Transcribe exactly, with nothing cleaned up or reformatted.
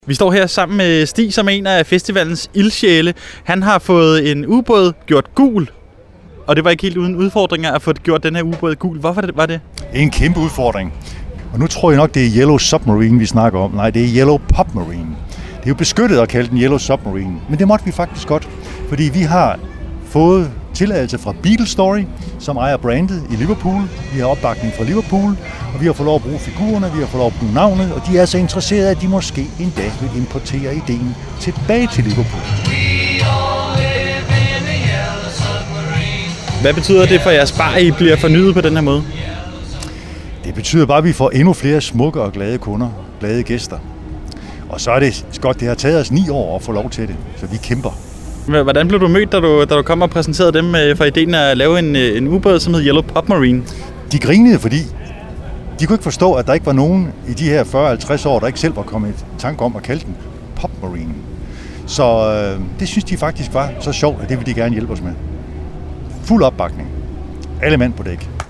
Vi står her sammen med Stig, som er en af festivalens ildsjæle. Han har fået en ubåd gjort gul, og det var ikke helt uden udfordringer at få gjort den her ubåd gul. Hvorfor var det? En kæmpe udfordring. Og nu tror jeg nok, det er Yellow Submarine, vi snakker om. Nej, det er Yellow Popmarine. Det er jo beskyttet at kalde den Yellow Submarine, men det måtte vi faktisk godt, fordi vi har fået tilladelse fra Beagle Story, som ejer brandet i Liverpool. Vi har opbakning fra Liverpool, og vi har fået lov at bruge figurerne, vi har fået lov at bruge navnet, og de er så interesserede, at de måske en dag vil importere ideen tilbage til Liverpool. Hvad betyder det for jeres bar, at I bliver fornyet på den her måde? Det betyder bare, at vi får endnu flere smukke og glade kunder, glade gæster. Og så er det godt, det har taget os ni år at få lov til det, så vi kæmper. Hvordan blev du mødt, da du, da du kom og præsenterede dem for ideen at lave en, en ubåd, som hed Yellow Popmarine? De grinede, fordi de kunne ikke forstå, at der ikke var nogen i de her fyrre til halvtreds år, der ikke selv var kommet i tanke om at kalde den Popmarine. Så øh, det synes de faktisk var så sjovt, at det ville de gerne hjælpe os med. Fuld opbakning. Alle mand på dæk.